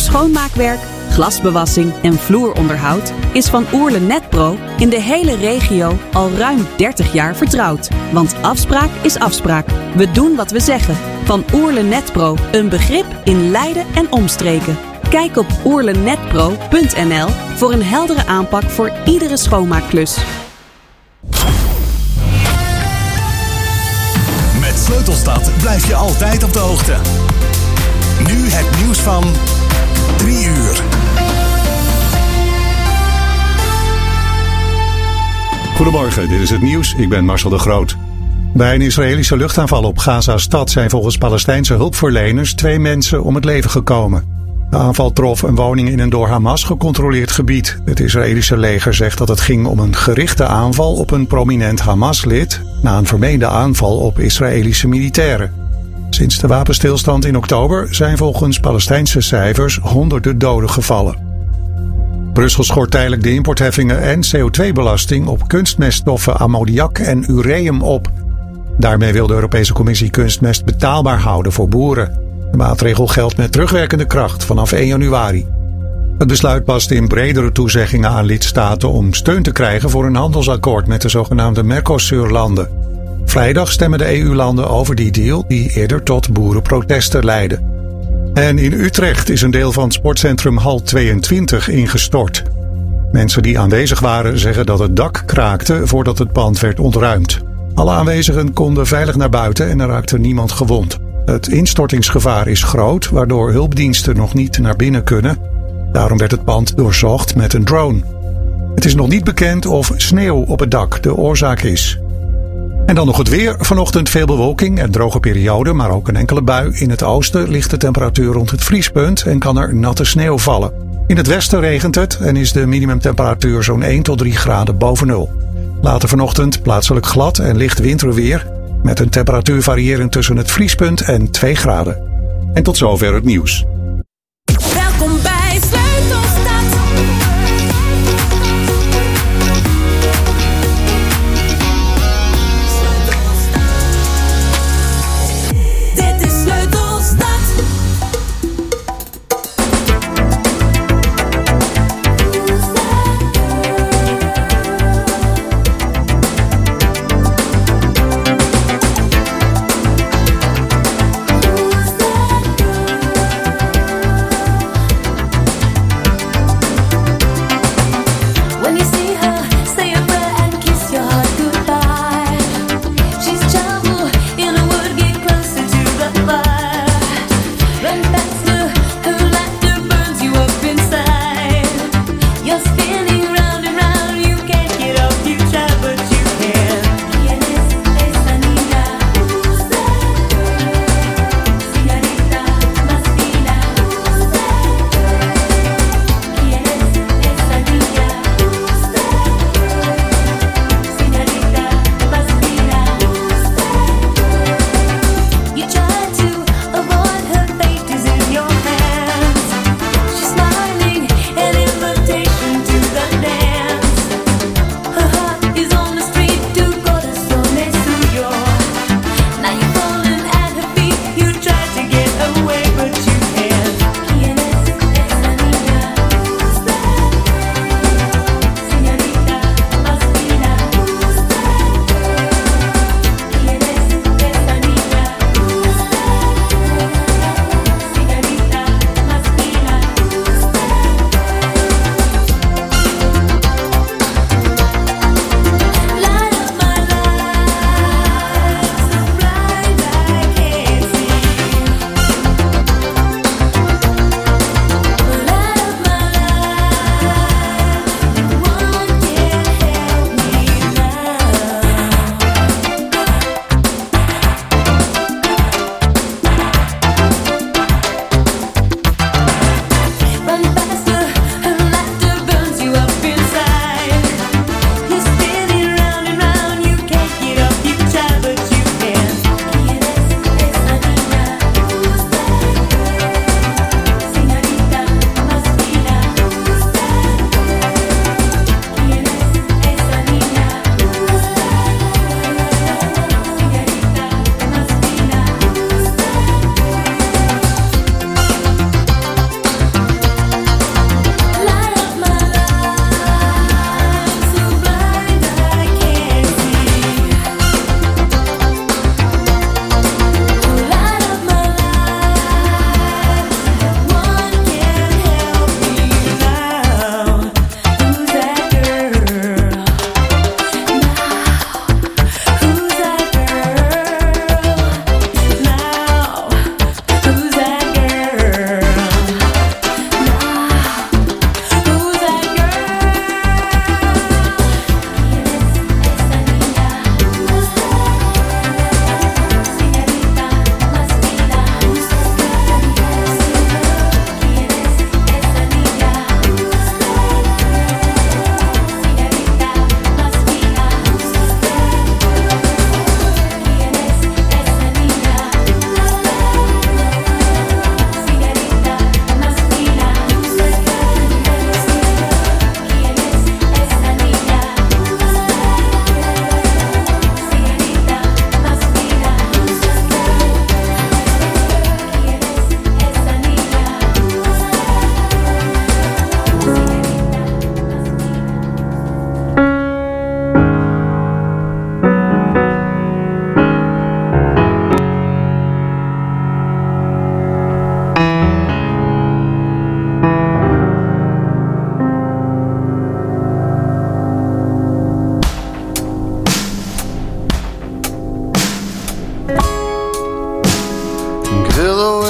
schoonmaakwerk, glasbewassing en vloeronderhoud is Van Oerle Netpro in de hele regio al ruim 30 jaar vertrouwd. Want afspraak is afspraak. We doen wat we zeggen. Van Oerle Netpro, een begrip in Leiden en omstreken. Kijk op oerlenetpro.nl voor een heldere aanpak voor iedere schoonmaakklus. Met Sleutelstad blijf je altijd op de hoogte. Nu het nieuws van 3 uur. Goedemorgen, dit is het nieuws. Ik ben Marcel de Groot. Bij een Israëlische luchtaanval op Gaza-stad zijn volgens Palestijnse hulpverleners 2 mensen om het leven gekomen. De aanval trof een woning in een door Hamas gecontroleerd gebied. Het Israëlische leger zegt dat het ging om een gerichte aanval op een prominent Hamas-lid na een vermeende aanval op Israëlische militairen. Sinds de wapenstilstand in oktober zijn volgens Palestijnse cijfers honderden doden gevallen. Brussel schort tijdelijk de importheffingen en CO2-belasting op kunstmeststoffen ammoniak en ureum op. Daarmee wil de Europese Commissie kunstmest betaalbaar houden voor boeren. De maatregel geldt met terugwerkende kracht vanaf 1 januari. Het besluit past in bredere toezeggingen aan lidstaten om steun te krijgen voor een handelsakkoord met de zogenaamde Mercosur-landen. Vrijdag stemmen de EU-landen over die deal die eerder tot boerenprotesten leidde. En in Utrecht is een deel van het sportcentrum Hal 22 ingestort. Mensen die aanwezig waren zeggen dat het dak kraakte voordat het pand werd ontruimd. Alle aanwezigen konden veilig naar buiten en er raakte niemand gewond. Het instortingsgevaar is groot, waardoor hulpdiensten nog niet naar binnen kunnen. Daarom werd het pand doorzocht met een drone. Het is nog niet bekend of sneeuw op het dak de oorzaak is. En dan nog het weer. Vanochtend veel bewolking en droge periode, maar ook een enkele bui. In het oosten ligt de temperatuur rond het vriespunt en kan er natte sneeuw vallen. In het westen regent het en is de minimumtemperatuur zo'n 1 tot 3 graden boven nul. Later vanochtend plaatselijk glad en licht winterweer, met een temperatuur variërend tussen het vriespunt en 2 graden. En tot zover het nieuws. Welkom bij Sleutelstad. Dit is Sleutelstad.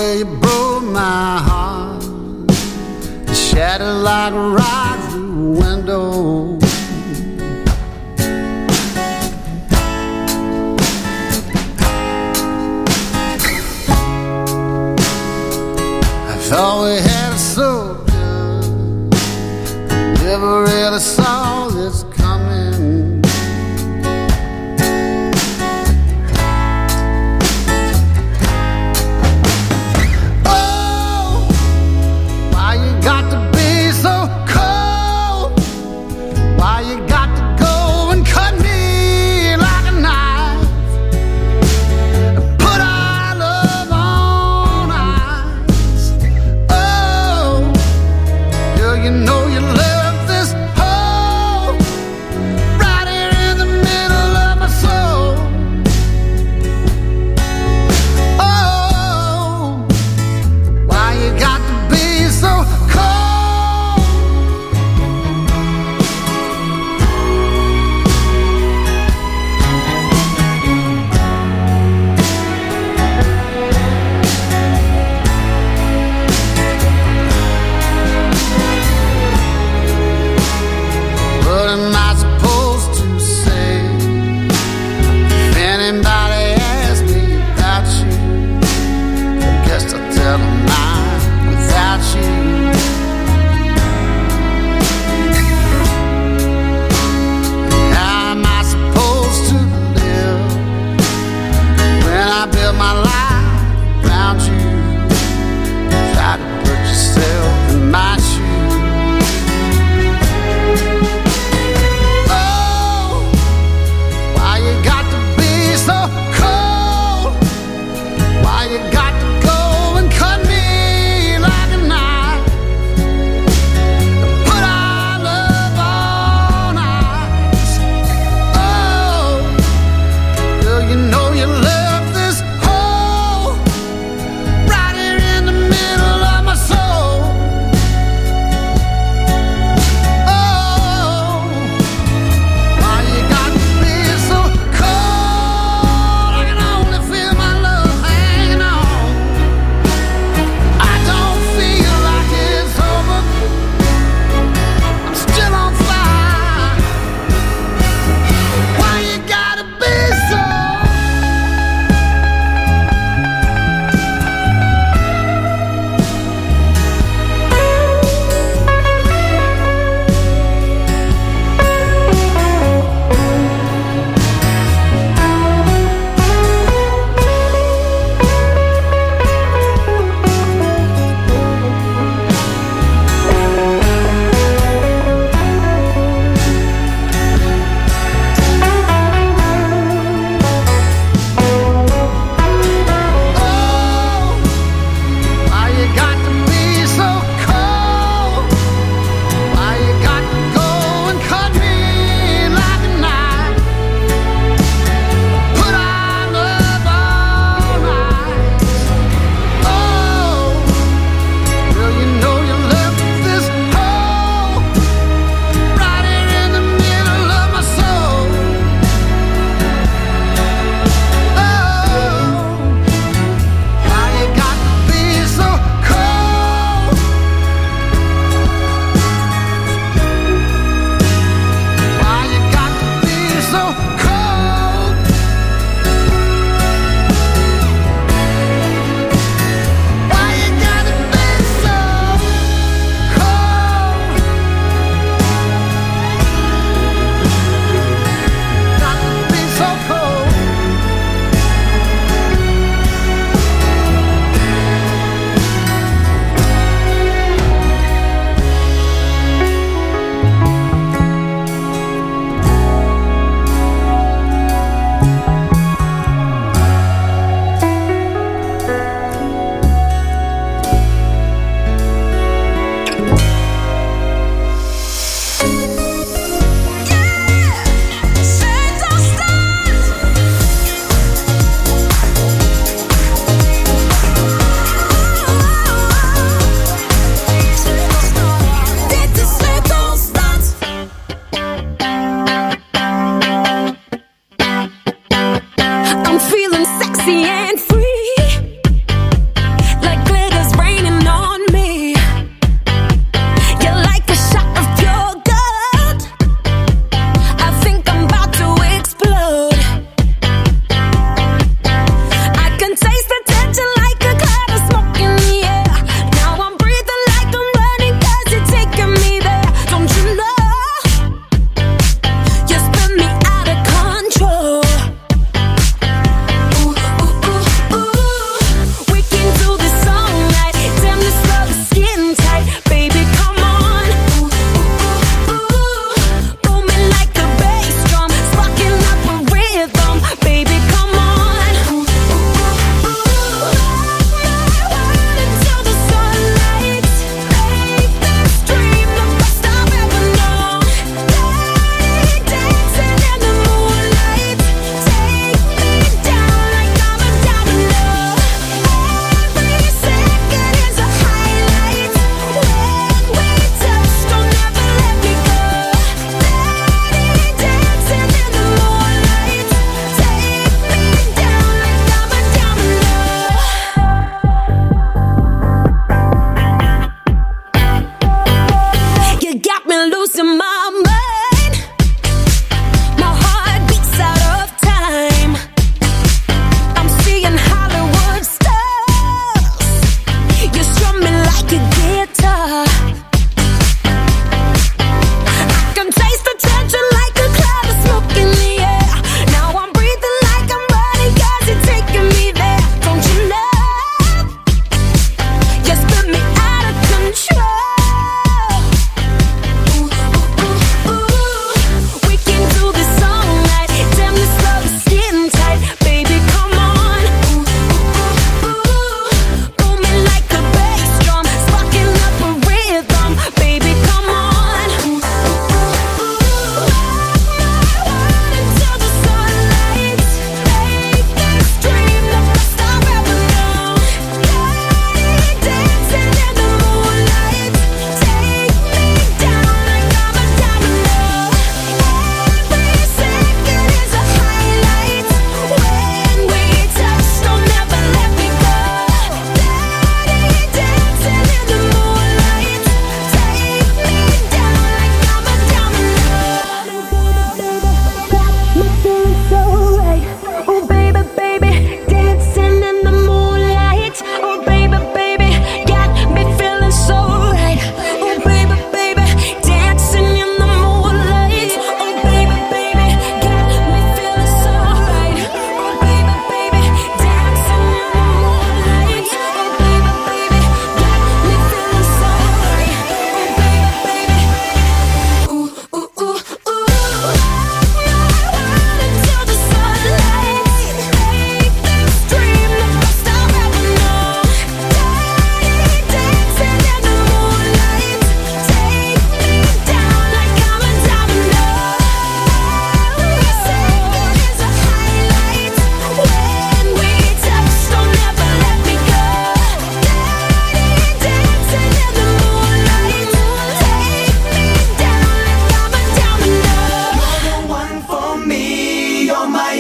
way you broke my heart, you shattered like a rock through a window. I thought we had it so good, never really saw this coming. I'm feeling sexy and free, like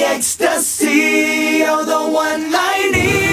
ecstasy, you're the one I need.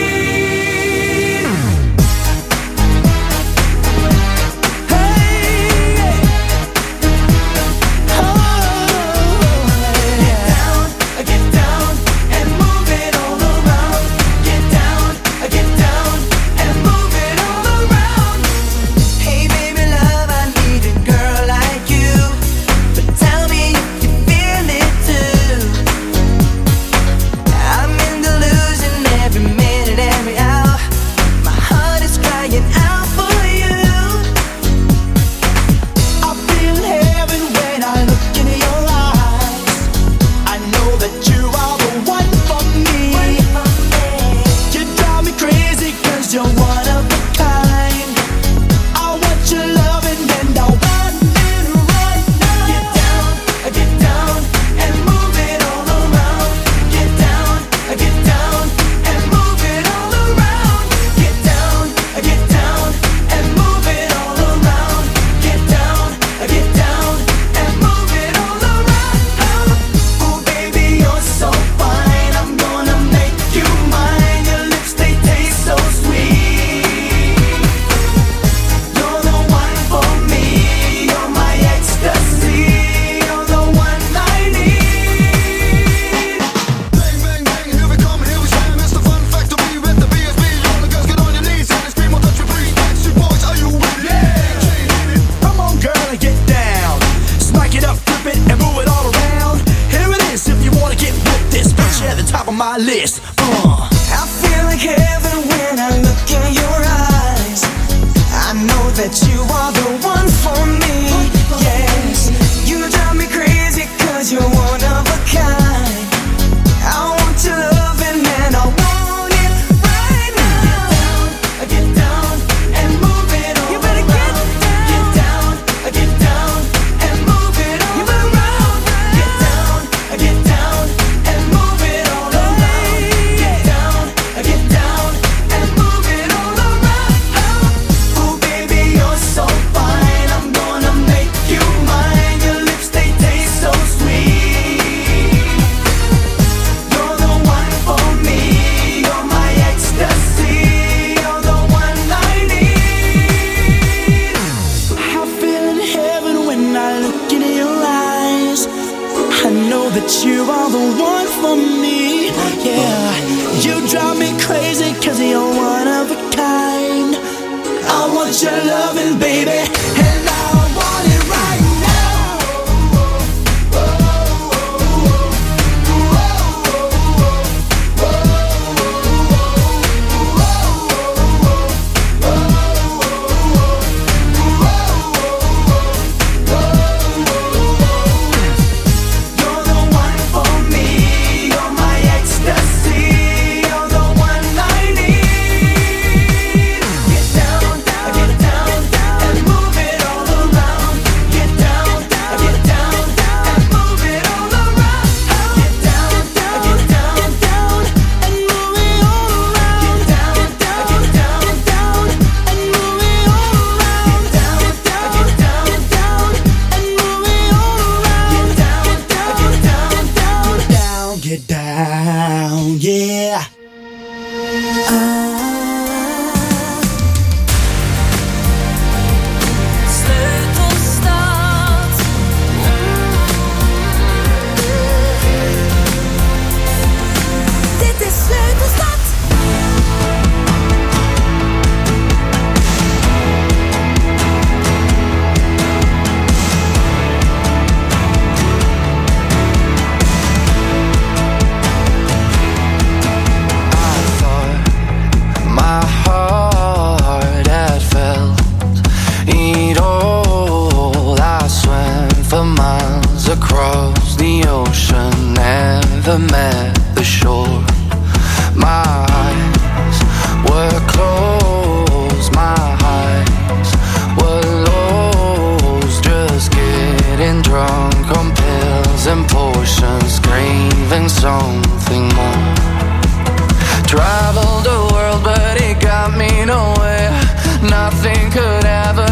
Traveled the world, but it got me nowhere. Nothing could ever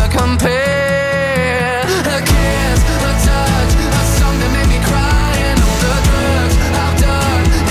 compare. A kiss, a touch, a song that made me cry, and all the drugs I've done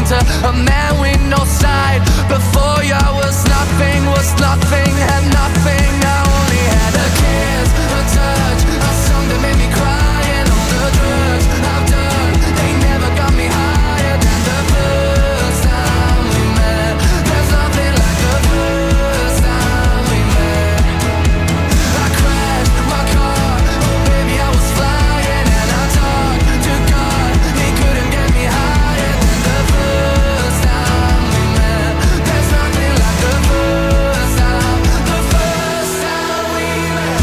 to a man with no side. Before you was nothing, had nothing. I only had a kiss, a touch, a song that made me cry. And all the drugs I've done, they never got me higher than the first time we met. There's nothing like the first time we met. I crashed my car, oh baby I was flying. And I talked to God, he couldn't get me higher than the first time we met. There's nothing like the first time we met.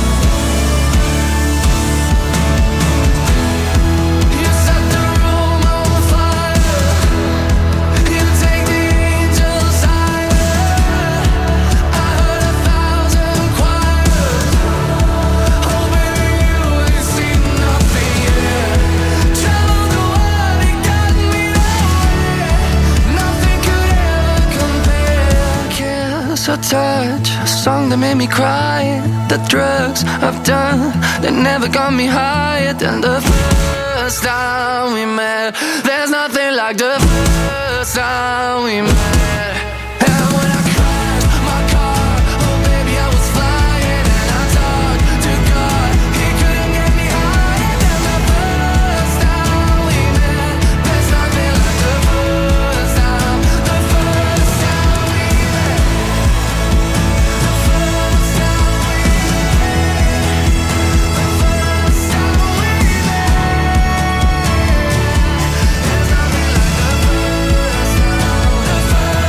You set the room on fire, you take the angels higher. I heard 1,000 choirs, oh baby you ain't seen nothing yet. Traveled the world, it got me nowhere. Nothing could ever compare. Kiss, a touch, a song that made me cry. The drugs I've done, they never got me higher than the first time we met. There's nothing like the first time we met. And when I crashed my car, oh baby I was flying. And I talked to God, he couldn't get me higher than the first time we met. There's nothing like the first time we met. The first time we met. The first time we met. There's nothing like the first time. The first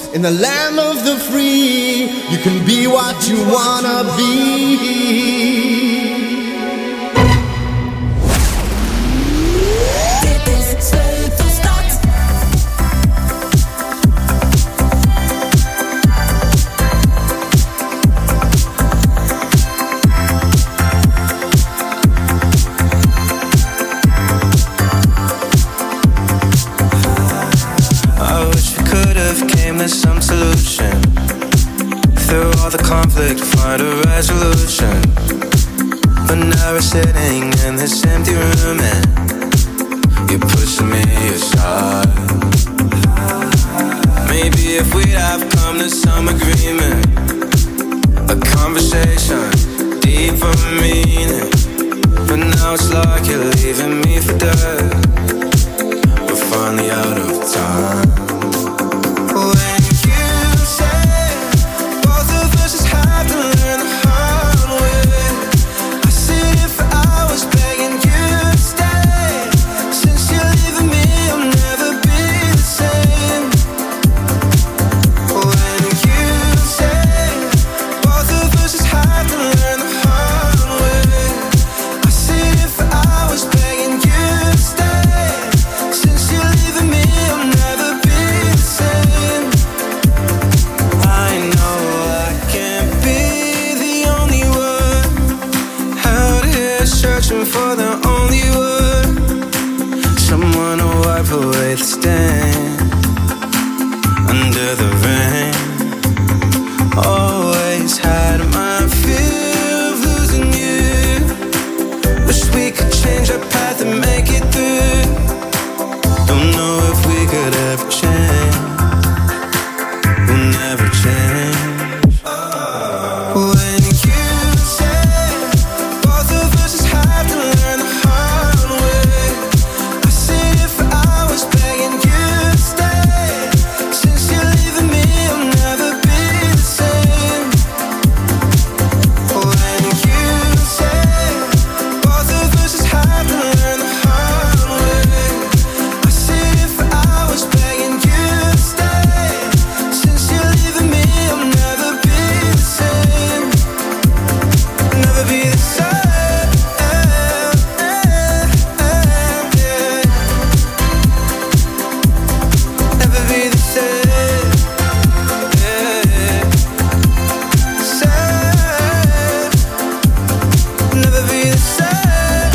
in the land of the free. You can be what you wanna be. Some solution through all the conflict, find a resolution. But now we're sitting in this empty room and you're pushing me aside. Maybe if we'd have come to some agreement, a conversation, deeper meaning. But now it's like you're leaving me for dead. We're finally out of time. For the only word, someone to wipe away the stain under the rain. Always had my fear of losing you. Wish we could change our path and make it through. Don't know if we could ever change. We'll never change. When you say both of us is have to learn the hard way, I sit here for hours begging you to stay. Since you're leaving me, I'll never be the same. When you say both of us is have to learn the hard way, I sit here for hours begging you to stay. Since you're leaving me, I'll never be the same. Never be the same. Never be the same. Never be the same.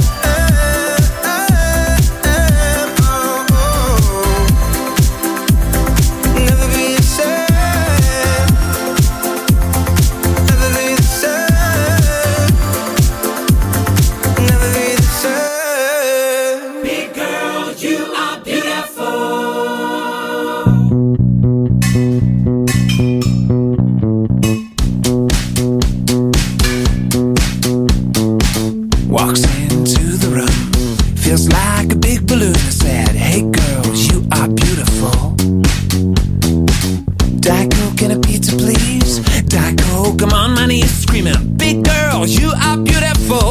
Never be the same. Never be the same. Never be the same. Big girl, you are beautiful. Walks into the room, feels like a big balloon. I said, hey girls, you are beautiful. Diet Coke and a pizza, please. Diet Coke, I'm on my knees screaming, big girls, you are beautiful.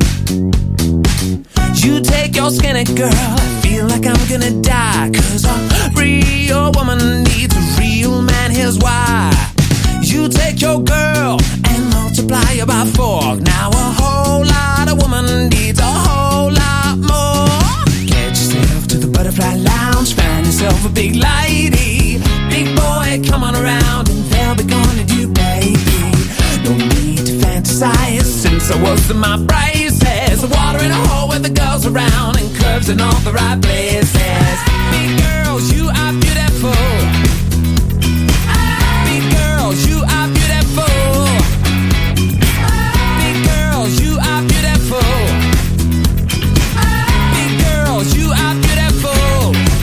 You take your skinny girl, I feel like I'm gonna die. Cause a real woman needs a real man, here's why. You take your girl and multiply her by 4. Now a whole lot of woman needs a whole lot more. Get yourself to the butterfly lounge, find yourself a big lady. Big boy, come on around and they'll be gonna do, baby. No need to fantasize since I was in my braces. Water in a hole with the girls around and curves in all the right places. Big girls, you are beautiful. Big girls, you are beautiful. Big girls, you are beautiful. Big girls, you are beautiful.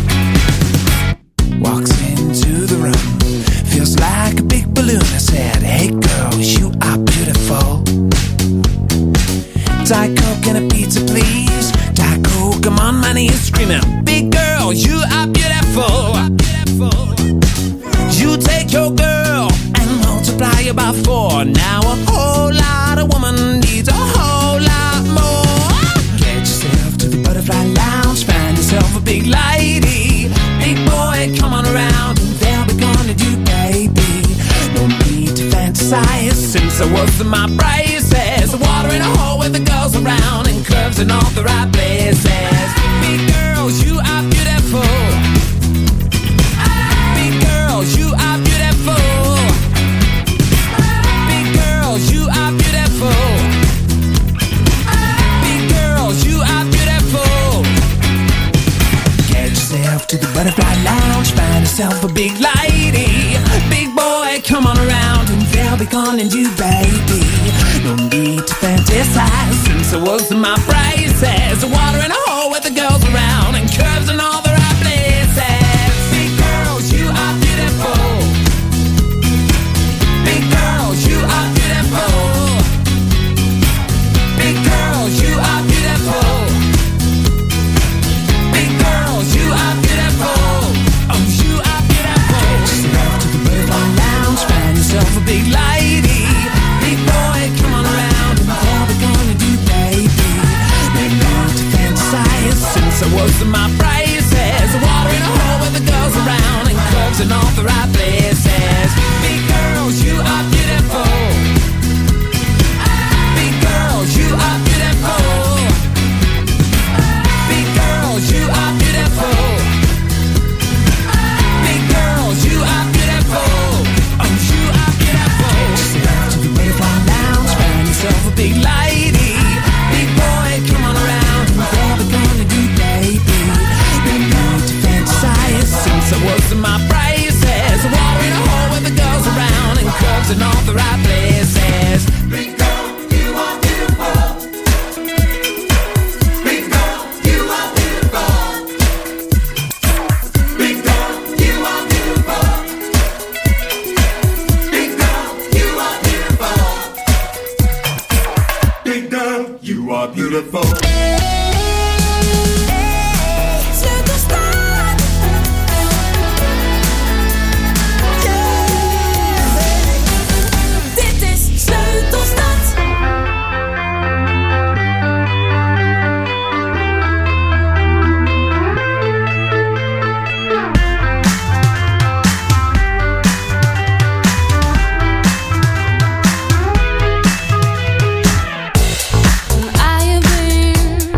Walks into the room, feels like a big balloon. I said, hey girls, you are beautiful. Diet Coke and a pizza, please. Diet Coke, I'm on my knees screaming, big girl, you are beautiful. You take your girl and multiply her by 4. Now a whole lot of woman needs a whole lot more. Get yourself to the butterfly lounge, find yourself a big lady. Big boy, come on around and they'll be gonna do, baby. fantasize since I was in my braces. Water in a hole with the girls around and curves in all the right places. Big girls, you are beautiful. Big girls, you are beautiful. Big girls, you are beautiful. Big girls, you are beautiful. Get yourself to the butterfly lounge, find yourself a big lady. Big boy, come on around and they'll be calling you baby. No need to fantasize since I was in my braces. Water in a hole with the girls around and curves in all the right places. Big girls, you are beautiful. Big girls, you are beautiful. Big girls, you are beautiful. Big girls, you are beautiful. Oh, you are beautiful. Just love to the Birdline Lounge, find yourself a big lady. Big boy, come on around and tell me gonna do, baby. No need to fantasize since I was in my braces. Water in a hole with the girls around and curves in all the right places. Big girls, you are beautiful. Big girls, you are beautiful. Big girls, you are beautiful. Big girls, you are beautiful. Oh, you are beautiful. Just love to the Butterfly Lounge, find yourself a big lady. Big boy, come on around and whatever gonna do, baby. No need to fantasize since I was in my braces. Water in a hole with the girls around and curves in all the right places. Big girl, you are beautiful. Big girl, you are beautiful. Big girl, you are beautiful. Big girl, you are beautiful. Big girl, you are beautiful. Sleutelstad. Dit is Sleutelstad. I have been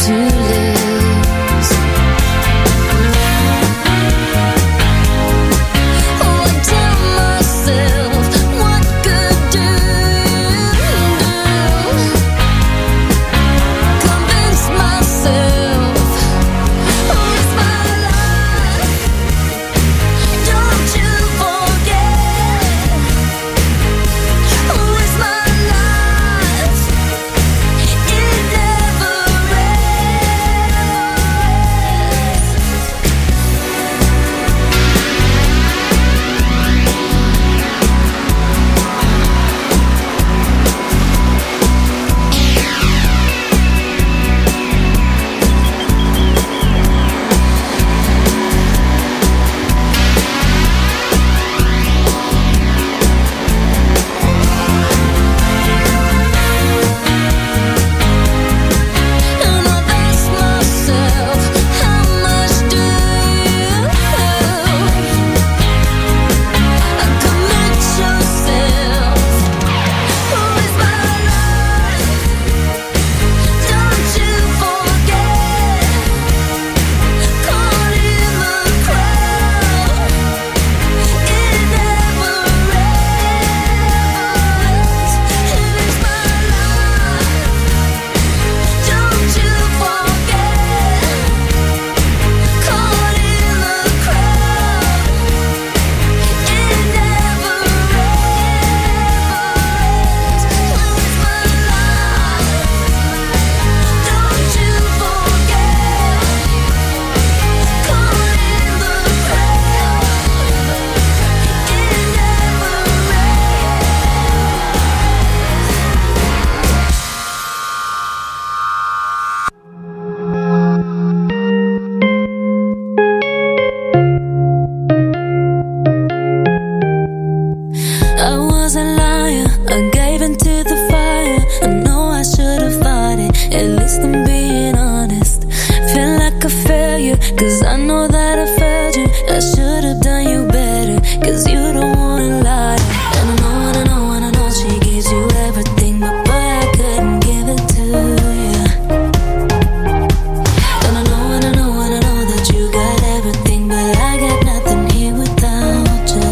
to lose. Oh, I tell myself, what good do you do? Convince myself, oh, it's my life. Don't you forget, oh, it's my life. It never and I've asked myself, how much do you commit yourself? Who is my life? Don't you forget, caught in the crowd, it never ends. It is my life. Don't you forget, caught in the crowd, it never ends. It's my life. Don't you forget, caught in the I was a liar, I gave into the fire. I know I should have fought it, at least I'm being honest. Feel like a failure, cause I know that I failed you. I should have done you better, cause you don't wanna lie. And I know she gives you everything, but boy, I couldn't give it to you. And I know that you got everything, but I got nothing here without you.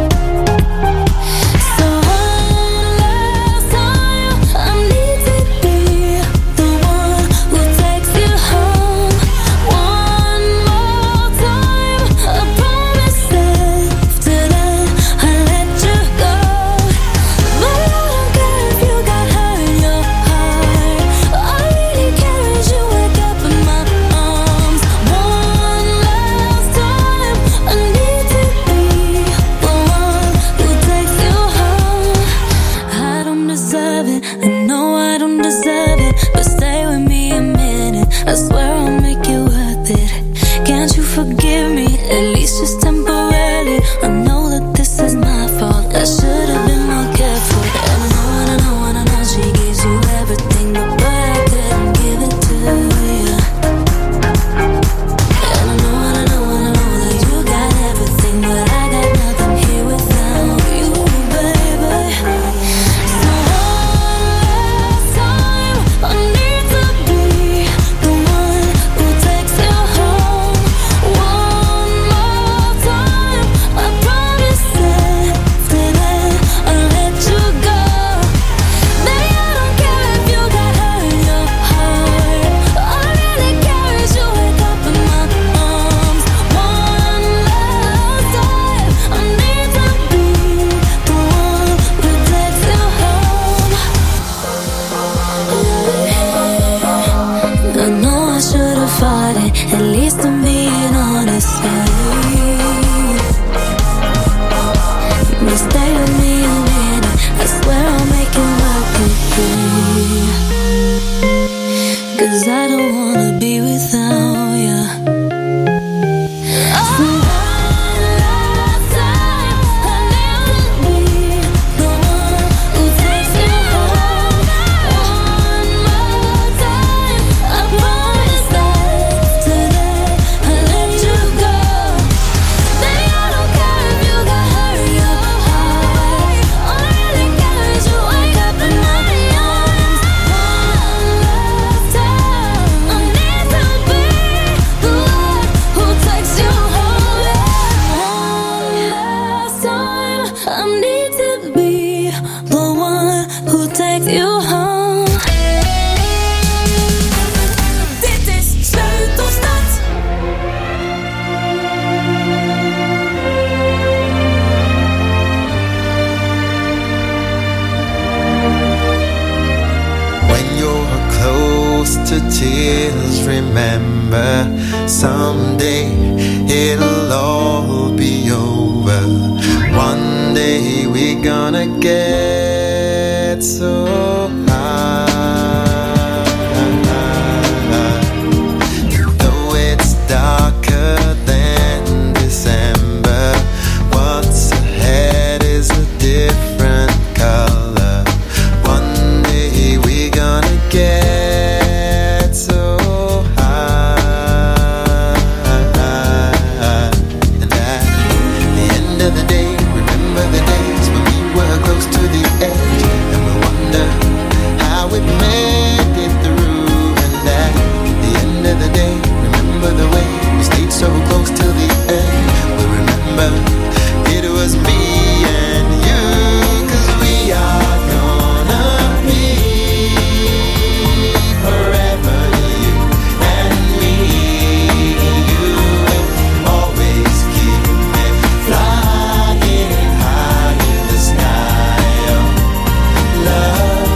So one last time, I need to be the one who takes you home. One more time, I promise that after that I let you go. But I don't care if you got hurt in your heart. All I really care is you wake up in my arms. One last time, I need to be the one who takes you home. I don't deserve it, I know I don't deserve it, but stay with me a minute, I swear I'll make it worth it. Can't you forgive me, at least just temporarily? I know that this is my fault, I should have been more careful. And I know she gives you everything, but boy, I couldn't give it to you. And I know that you got everything, but I got nothing here without you, baby. So one last time, I need to be the one who takes you home. One more time, I promise that after that I'll let you go. Baby, I don't care if you got hurt in your heart. All I really care is you wake up in my arms. One last time, I need to be the one who takes you home. I know I should have fought it, at least I'm being honest. But stay with me a minute, I swear I'll make it work with you. Cause I don't wanna be without you. So one last time, I need to be the one who takes you home. One more time, I promise that after that I let you go. Baby, I don't care if you got hurt in your heart. All I really care is you wake up in my arms. One last time, I need tears, remember, someday it'll all be over. One day we're gonna get so high. Though it's darker than December, what's ahead is a different color. One day we're gonna get so high. And at the end of the day, remember the days when we were close to the edge, and we'll wonder how we made it through. And at the end of the day, remember the way we stayed so close till the end. We'll remember it was me and you, 'cause we are gonna be forever, you and me. You will always keep me flying high in the sky. Oh, love,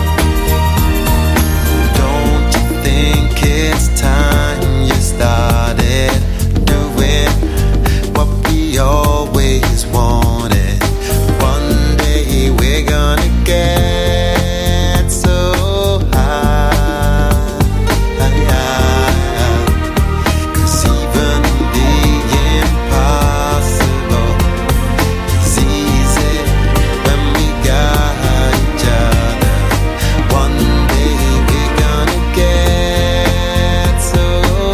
don't you think it's time you started doing what we always wanted? One day we're gonna get so high. 'Cause even the impossible is easy when we got each other. One day we're gonna get so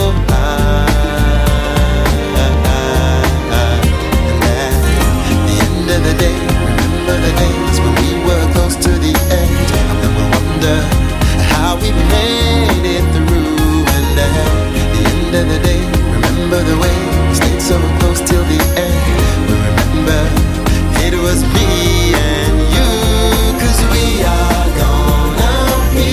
high. And at the end of the day, remember the days when we were close to the edge, and then we'll wonder how we made it through. And at the end of the day, remember the way we stayed so close till the end. We remember it was me and you, 'cause we are gonna be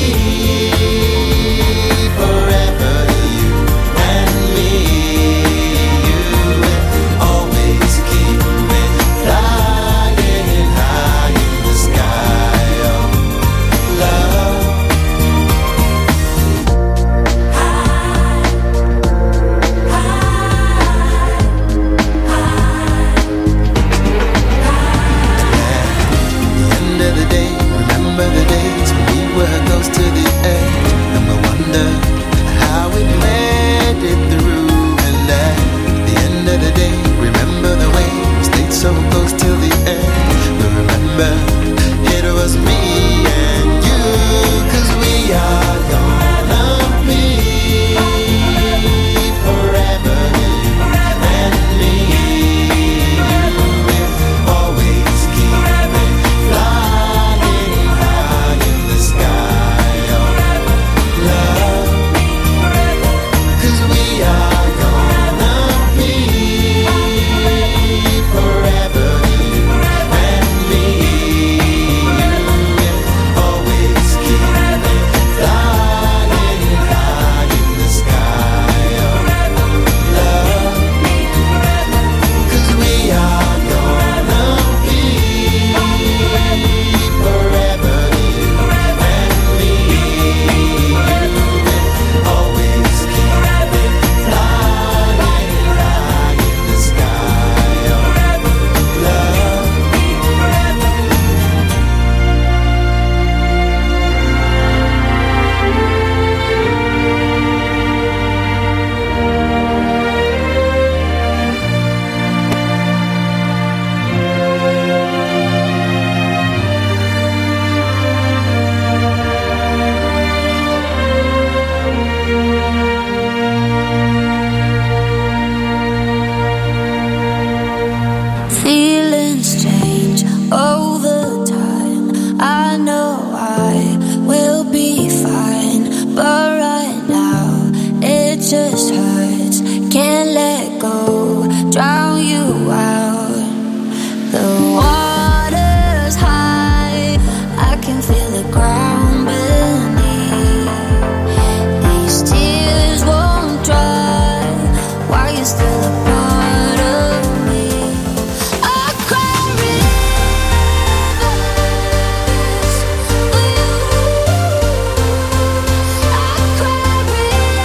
forever, you and me. You will always keep me flying high in the sky. Oh, love. End of the day, remember the days when we were close to the edge, and we'll wonder how we made it through. And at the end of the day, remember the way we stayed so close till the end. We remember it was me and you, 'cause we are gonna be forever, you and me. You will always keep me flying high in the sky. Oh, love, 'cause we are gonna be forever, you and me. You will always keep me flying high in the sky. Oh, love, 'cause we are gonna be forever, you and me. You will always keep me flying high in the sky. Oh, love. Feelings change all the time. I know I will be fine, but right now it just hurts. Can't let go, drown you out. The water's high, I can feel the ground beneath. These tears won't dry while you're still a part of me. I cry rivers for you. I cry rivers.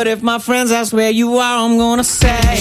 if my friends ask where you are, I'm gonna say